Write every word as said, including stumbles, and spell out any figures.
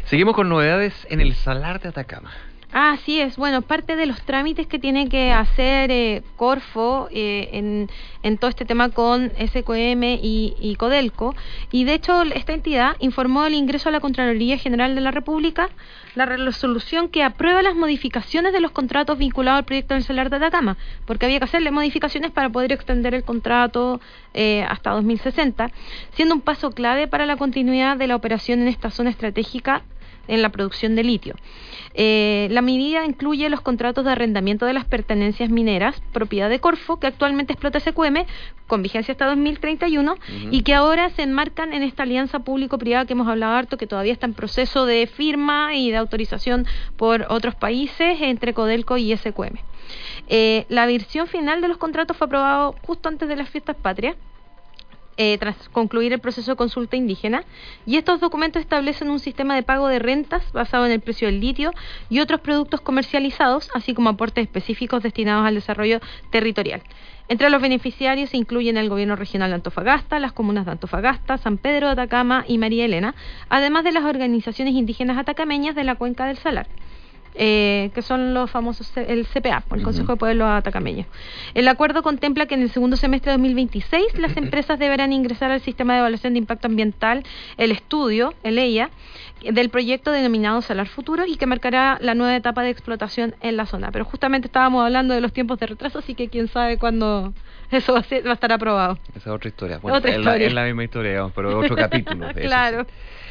Seguimos con novedades en el Salar de Atacama. Ah, así es. Bueno, parte de los trámites que tiene que hacer eh, Corfo eh, en, en todo este tema con S Q M y, y Codelco, y de hecho esta entidad informó el ingreso a la Contraloría General de la República la resolución que aprueba las modificaciones de los contratos vinculados al proyecto del Salar de Atacama, porque había que hacerle modificaciones para poder extender el contrato eh, hasta dos mil sesenta, siendo un paso clave para la continuidad de la operación en esta zona estratégica en la producción de litio. Eh, la medida incluye los contratos de arrendamiento de las pertenencias mineras, propiedad de Corfo, que actualmente explota S Q M, con vigencia hasta dos mil treinta y uno, uh-huh. y que ahora se enmarcan en esta alianza público-privada que hemos hablado harto, que todavía está en proceso de firma y de autorización por otros países, entre Codelco y S Q M. Eh, la versión final de los contratos fue aprobado justo antes de las fiestas patrias, Eh, tras concluir el proceso de consulta indígena, y estos documentos establecen un sistema de pago de rentas basado en el precio del litio y otros productos comercializados, así como aportes específicos destinados al desarrollo territorial. Entre los beneficiarios se incluyen el gobierno regional de Antofagasta, las comunas de Antofagasta, San Pedro de Atacama y María Elena, además de las organizaciones indígenas atacameñas de la cuenca del Salar. Eh, que son los famosos, el C P A, el Consejo de Pueblos Atacameños. El acuerdo contempla que en el segundo semestre de dos mil veintiséis las empresas deberán ingresar al sistema de evaluación de impacto ambiental, el estudio, el E I A, del proyecto denominado Salar Futuro, y que marcará la nueva etapa de explotación en la zona. Pero justamente estábamos hablando de los tiempos de retraso, así que quién sabe cuándo eso va a, ser, va a estar aprobado. Esa es otra historia. Bueno, otra es, historia. La, es la misma historia, digamos, pero otro capítulo. Claro. Eso sí.